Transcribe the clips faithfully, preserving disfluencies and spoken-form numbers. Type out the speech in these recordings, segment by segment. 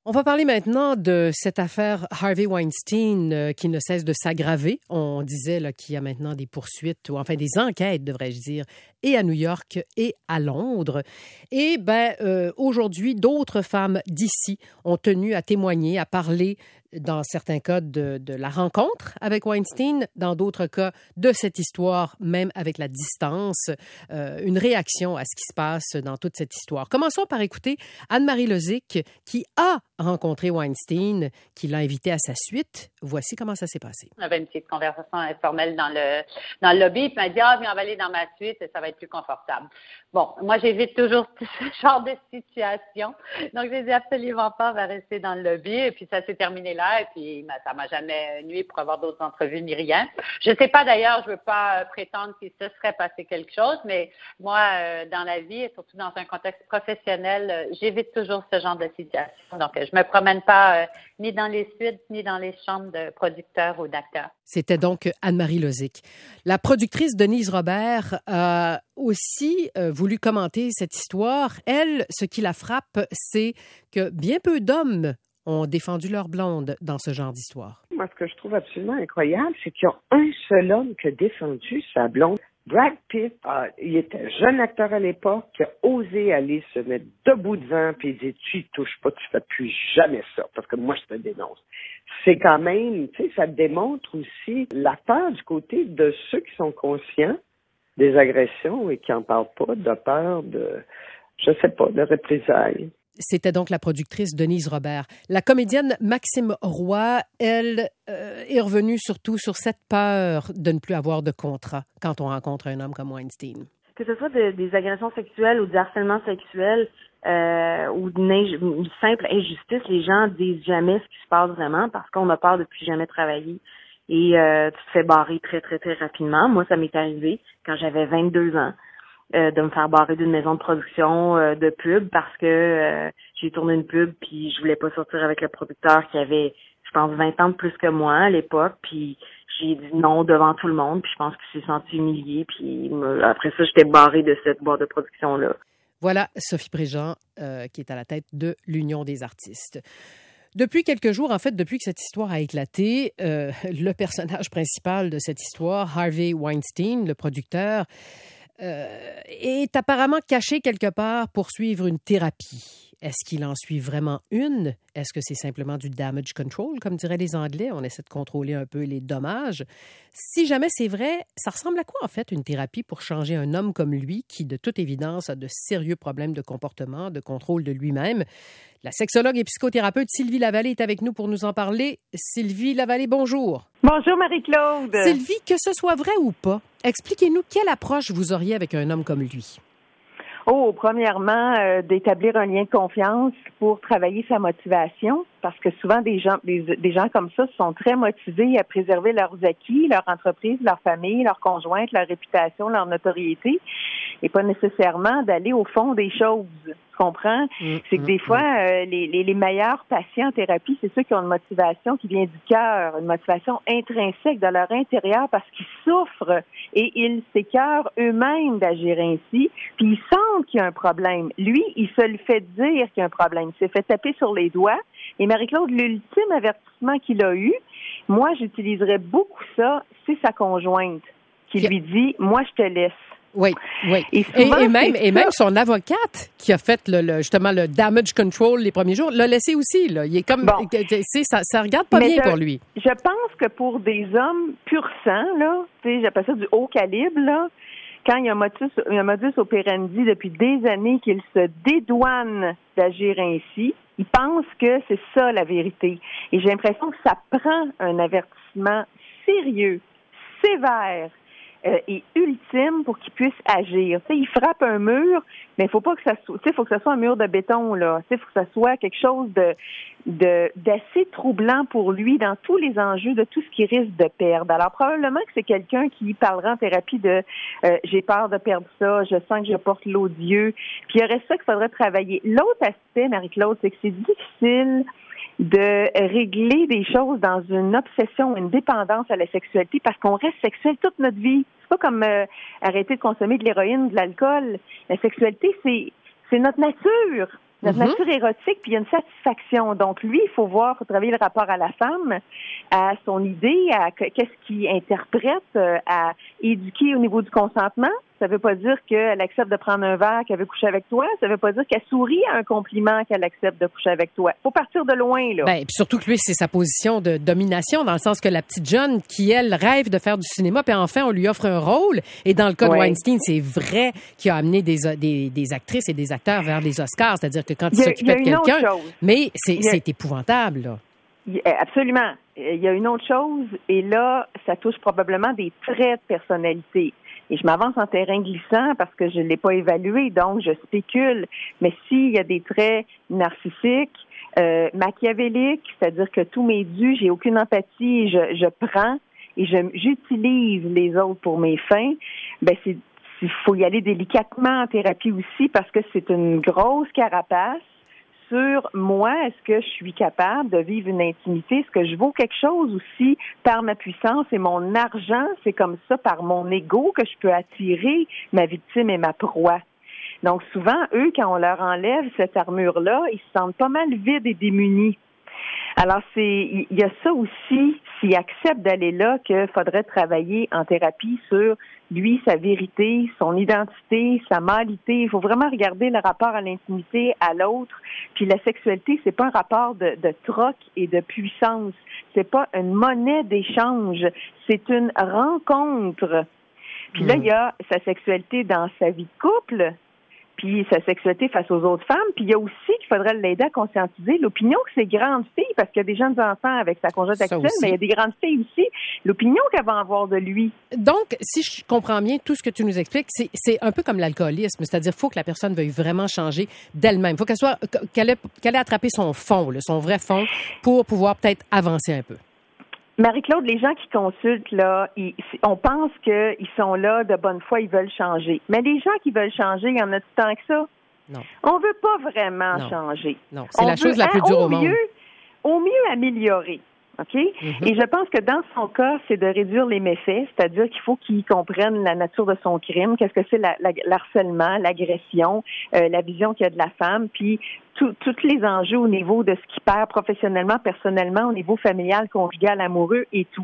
On va parler maintenant de cette affaire Harvey Weinstein euh, qui ne cesse de s'aggraver. On disait là, qu'il y a maintenant des poursuites, ou enfin des enquêtes, devrais-je dire, et à New York et à Londres. Et ben euh, aujourd'hui, d'autres femmes d'ici ont tenu à témoigner, à parler dans certains cas de, de la rencontre avec Weinstein, dans d'autres cas de cette histoire, même avec la distance, euh, une réaction à ce qui se passe dans toute cette histoire. Commençons par écouter Anne-Marie Lozic, qui a rencontré Weinstein, qui l'a invité à sa suite. Voici comment ça s'est passé. On avait une petite conversation informelle dans le dans le lobby, puis il m'a dit « Ah, viens, on va aller dans ma suite, ça va être plus confortable. » Bon, moi, j'évite toujours ce genre de situation, donc j'ai dit absolument pas, on va rester dans le lobby, et puis ça s'est terminé là, et puis ça m'a jamais nuit pour avoir d'autres entrevues ni rien. Je sais pas d'ailleurs, je veux pas prétendre qu'il se serait passé quelque chose, mais moi, euh, dans la vie, et surtout dans un contexte professionnel, euh, j'évite toujours ce genre de situation, donc euh, je me promène pas euh, ni dans les suites, ni dans les chambres de producteurs ou d'acteurs. C'était donc Anne-Marie Lozic. La productrice Denise Robert a aussi euh, voulu commenter cette histoire. Elle, ce qui la frappe, c'est que bien peu d'hommes ont défendu leur blonde dans ce genre d'histoire. Moi, ce que je trouve absolument incroyable, c'est qu'il y a un seul homme qui a défendu sa blonde. Brad Pitt, euh, il était jeune acteur à l'époque, qui a osé aller se mettre debout devant puis il dit « Tu y touches pas, tu fais plus jamais ça, parce que moi, je te dénonce. » C'est quand même, tu sais, ça démontre aussi la peur du côté de ceux qui sont conscients des agressions et qui en parlent pas, de peur de, je sais pas, de représailles. C'était donc la productrice Denise Robert. La comédienne Maxime Roy, elle, euh, est revenue surtout sur cette peur de ne plus avoir de contrat quand on rencontre un homme comme Weinstein. Que ce soit de, des agressions sexuelles ou du harcèlement sexuel euh, ou d'une inj- une simple injustice, les gens disent jamais ce qui se passe vraiment parce qu'on a peur de plus jamais travailler. Et euh, tu te fais barrer très, très, très rapidement. Moi, ça m'est arrivé quand j'avais vingt-deux ans. Euh, de me faire barrer d'une maison de production euh, de pub parce que euh, j'ai tourné une pub puis je voulais pas sortir avec le producteur qui avait, je pense, vingt ans de plus que moi à l'époque, puis j'ai dit non devant tout le monde, puis je pense qu'il s'est senti humilié, puis me, après ça, j'étais barrée de cette boîte de production-là. Voilà Sophie Préjean, euh, qui est à la tête de l'Union des artistes. Depuis quelques jours, en fait, depuis que cette histoire a éclaté, euh, le personnage principal de cette histoire, Harvey Weinstein, le producteur, Euh, est apparemment caché quelque part pour suivre une thérapie. Est-ce qu'il en suit vraiment une? Est-ce que c'est simplement du damage control, comme diraient les Anglais? On essaie de contrôler un peu les dommages. Si jamais c'est vrai, ça ressemble à quoi, en fait, une thérapie pour changer un homme comme lui, qui, de toute évidence, a de sérieux problèmes de comportement, de contrôle de lui-même? La sexologue et psychothérapeute Sylvie Lavallée est avec nous pour nous en parler. Sylvie Lavallée, bonjour. Bonjour Marie-Claude. Sylvie, que ce soit vrai ou pas, expliquez-nous quelle approche vous auriez avec un homme comme lui. Oh, premièrement, euh, d'établir un lien de confiance pour travailler sa motivation, parce que souvent des gens, des, des gens comme ça sont très motivés à préserver leurs acquis, leur entreprise, leur famille, leur conjointe, leur réputation, leur notoriété, et pas nécessairement d'aller au fond des choses. Tu comprends? Mmh, c'est que des mmh, fois, euh, les, les, les meilleurs patients en thérapie, c'est ceux qui ont une motivation qui vient du cœur, une motivation intrinsèque de leur intérieur parce qu'ils souffrent et ils s'écœurent eux-mêmes d'agir ainsi, puis ils sentent qu'il y a un problème. Lui, il se le fait dire qu'il y a un problème. Il s'est fait taper sur les doigts. Et Marie-Claude, l'ultime avertissement qu'il a eu, moi, j'utiliserais beaucoup ça, c'est sa conjointe qui lui dit « Moi, je te laisse ». Oui, oui. Et, souvent, et, et même, et même son avocate qui a fait le, le, justement le damage control les premiers jours l'a laissé aussi. Là. Il est comme, bon. c'est, ça, ça regarde pas Mais bien je, pour lui. Je pense que pour des hommes pur sang, là, tu sais, j'appelle ça du haut calibre, là, quand il y a un modus, un modus operandi depuis des années qu'il se dédouane d'agir ainsi, il pense que c'est ça la vérité. Et j'ai l'impression que ça prend un avertissement sérieux, sévère, Euh, et ultime pour qu'il puisse agir. Tu sais, il frappe un mur, mais il faut pas que ça soit, tu sais, faut que ça soit un mur de béton, là. Tu sais, faut que ça soit quelque chose de, de, d'assez troublant pour lui dans tous les enjeux de tout ce qu'il risque de perdre. Alors, probablement que c'est quelqu'un qui parlera en thérapie de, euh, j'ai peur de perdre ça, je sens que je porte l'odieux. Puis il y aurait ça qu'il faudrait travailler. L'autre aspect, Marie-Claude, c'est que c'est difficile de régler des choses dans une obsession, une dépendance à la sexualité parce qu'on reste sexuel toute notre vie. C'est pas comme euh, arrêter de consommer de l'héroïne, de l'alcool. La sexualité, c'est c'est notre nature. Notre Mm-hmm. nature érotique, puis il y a une satisfaction. Donc, lui, il faut voir, il faut travailler le rapport à la femme, à son idée, à qu'est-ce qu'il interprète, à éduquer au niveau du consentement. Ça veut pas dire qu'elle accepte de prendre un verre, qu'elle veut coucher avec toi. Ça veut pas dire qu'elle sourit à un compliment qu'elle accepte de coucher avec toi. Faut partir de loin, là. Ben, puis surtout que lui, c'est sa position de domination, dans le sens que la petite jeune qui, elle, rêve de faire du cinéma, puis enfin, on lui offre un rôle. Et dans le cas Ouais. de Weinstein, c'est vrai qu'il a amené des, des, des actrices et des acteurs vers les Oscars. C'est-à-dire que quand il, Il y a- s'occupait de il y a une autre quelqu'un... chose. Mais c'est, Il y a- c'est épouvantable, là. Il- Absolument. Il y a une autre chose, et là, ça touche probablement des traits de personnalité. Et je m'avance en terrain glissant parce que je ne l'ai pas évalué, donc je spécule. Mais s'il y a des traits narcissiques, euh, machiavéliques, c'est-à-dire que tous mes dus, j'ai aucune empathie, je, je prends et je, j'utilise les autres pour mes fins, ben c'est il faut y aller délicatement en thérapie aussi parce que c'est une grosse carapace sur moi, est-ce que je suis capable de vivre une intimité? Est-ce que je vaux quelque chose aussi par ma puissance et mon argent? C'est comme ça, par mon ego, que je peux attirer ma victime et ma proie. Donc souvent, eux, quand on leur enlève cette armure-là, ils se sentent pas mal vides et démunis. Alors, c'est il y a ça aussi, s'il accepte d'aller là, qu'il faudrait travailler en thérapie sur lui, sa vérité, son identité, sa mâlité. Il faut vraiment regarder le rapport à l'intimité, à l'autre. Puis la sexualité, c'est pas un rapport de, de troc et de puissance. C'est pas une monnaie d'échange. C'est une rencontre. Puis là, il y a sa sexualité dans sa vie de couple, puis sa sexualité face aux autres femmes. Puis il y a aussi qu'il faudrait l'aider à conscientiser l'opinion que ces grandes filles, parce qu'il y a des jeunes enfants avec sa conjointe actuelle, mais il y a des grandes filles aussi, l'opinion qu'elles vont avoir de lui. Donc, si je comprends bien tout ce que tu nous expliques, c'est, c'est un peu comme l'alcoolisme, c'est-à-dire qu'il faut que la personne veuille vraiment changer d'elle-même. Il faut qu'elle soit, qu'elle ait, qu'elle ait attrapé son fond, là, son vrai fond, pour pouvoir peut-être avancer un peu. Marie-Claude, les gens qui consultent, là, ils, on pense qu'ils sont là de bonne foi, ils veulent changer. Mais les gens qui veulent changer, il y en a tout le temps que ça? Non. On veut pas vraiment Non. changer. Non, c'est on la chose veut, la plus dure au monde. Mieux, au mieux améliorer. OK? Mm-hmm. Et je pense que dans son cas, c'est de réduire les méfaits, c'est-à-dire qu'il faut qu'il comprenne la nature de son crime, qu'est-ce que c'est la, la, l'harcèlement, l'agression, euh, la vision qu'il y a de la femme, puis tous les enjeux au niveau de ce qu'il perd professionnellement, personnellement, au niveau familial, conjugal, amoureux et tout.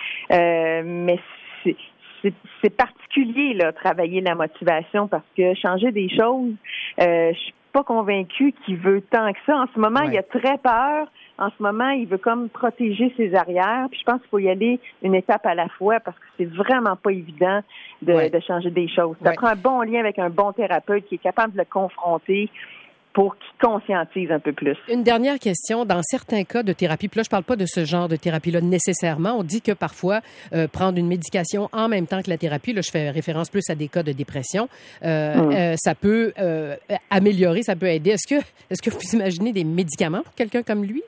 Euh, mais c'est, c'est, c'est particulier, là, travailler la motivation, parce que changer des choses, euh, je suis pas convaincue qu'il veut tant que ça. En ce moment, ouais. Il a très peur. En ce moment, il veut comme protéger ses arrières. Puis je pense qu'il faut y aller une étape à la fois parce que c'est vraiment pas évident de, ouais. de changer des choses. Ça ouais. prend un bon lien avec un bon thérapeute qui est capable de le confronter pour qu'il conscientise un peu plus. Une dernière question. Dans certains cas de thérapie, puis là, je parle pas de ce genre de thérapie-là nécessairement. On dit que parfois, euh, prendre une médication en même temps que la thérapie, là, je fais référence plus à des cas de dépression, euh, mmh. euh, ça peut euh, améliorer, ça peut aider. Est-ce que, est-ce que vous imaginez des médicaments pour quelqu'un comme lui?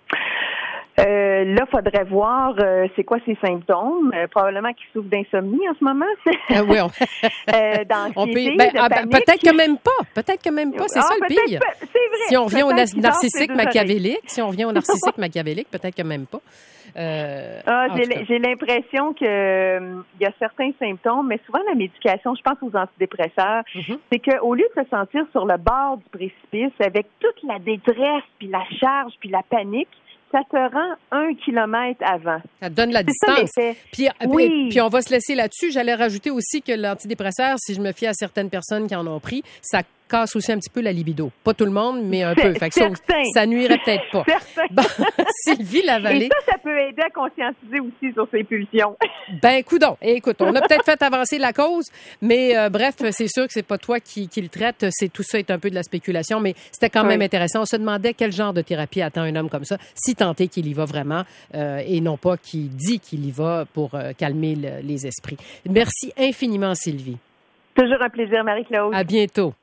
Euh, là, faudrait voir euh, c'est quoi ses symptômes. Euh, probablement qu'il souffre d'insomnie en ce moment. Euh, oui, on... euh, d'anxiété, ben, de ah, panique. Peut-être que même pas. Peut-être que même pas. C'est ah, ça le pire. Pas, c'est vrai. Si on revient peut-être au narcissique machiavélique, si on revient au narcissique machiavélique, peut-être que même pas. Euh, ah, j'ai, j'ai l'impression que euh, il y a certains symptômes, mais souvent la médication, je pense aux antidépresseurs, mm-hmm. c'est qu'au lieu de se sentir sur le bord du précipice avec toute la détresse, puis la charge, puis la panique, ça te rend un kilomètre avant. Ça te donne la distance. Puis, oui. puis, puis on va se laisser là-dessus. J'allais rajouter aussi que l'antidépresseur, si je me fie à certaines personnes qui en ont pris, ça casse aussi un petit peu la libido. Pas tout le monde, mais un peu. Fait que ça, ça nuirait peut-être pas. Bon, Sylvie Lavallée. Et ça, ça peut aider à conscientiser aussi sur ses pulsions. Ben, coudonc. Écoute, on a peut-être fait avancer la cause, mais euh, bref, c'est sûr que c'est pas toi qui, qui le traite. C'est, tout ça est un peu de la spéculation, mais c'était quand même oui. intéressant. On se demandait quel genre de thérapie attend un homme comme ça, si tant est qu'il y va vraiment, euh, et non pas qu'il dit qu'il y va pour euh, calmer le, les esprits. Merci infiniment, Sylvie. Toujours un plaisir, Marie-Claude. À bientôt.